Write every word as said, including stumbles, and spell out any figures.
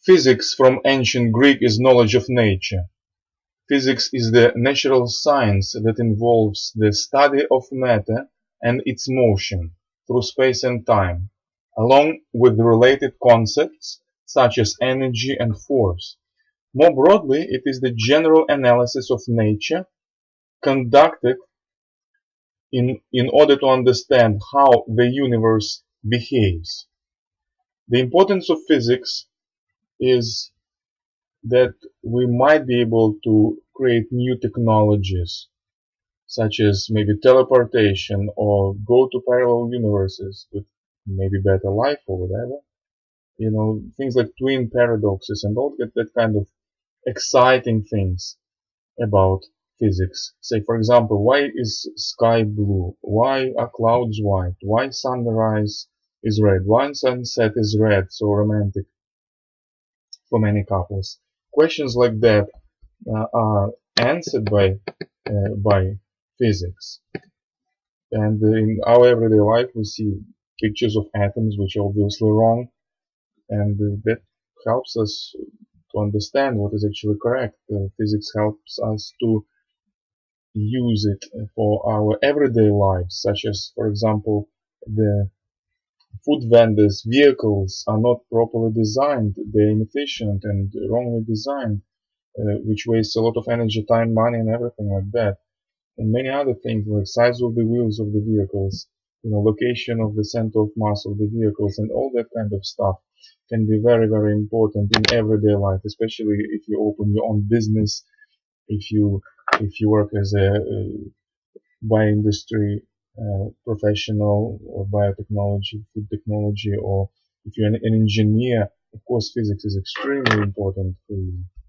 Physics from ancient Greek is knowledge of nature. Physics is the natural science that involves the study of matter and its motion through space and time, along with related concepts such as energy and force. More broadly, it is the general analysis of nature conducted in, in order to understand how the universe behaves. The importance of physics is that we might be able to create new technologies, such as maybe teleportation or go to parallel universes with maybe better life or whatever. You know, things like twin paradoxes and all that, that kind of exciting things about physics. Say, for example, why is sky blue? Why are clouds white? Why sunrise is red? Why sunset is red? So romantic for many couples. Questions like that uh, are answered by uh, by physics. And in our everyday life, we see pictures of atoms, which are obviously wrong, and uh, that helps us to understand what is actually correct. Uh, physics helps us to use it for our everyday lives, such as, for example, the food vendors' vehicles are not properly designed, they're inefficient and wrongly designed, uh, which wastes a lot of energy, time, money, and everything like that. And many other things like size of the wheels of the vehicles, you know, location of the center of mass of the vehicles, and all that kind of stuff can be very, very important in everyday life, especially if you open your own business, if you if you work as a uh, bioindustry uh, professional or biotechnology, food technology, or if you're an, an engineer. Of course, physics is extremely important for you.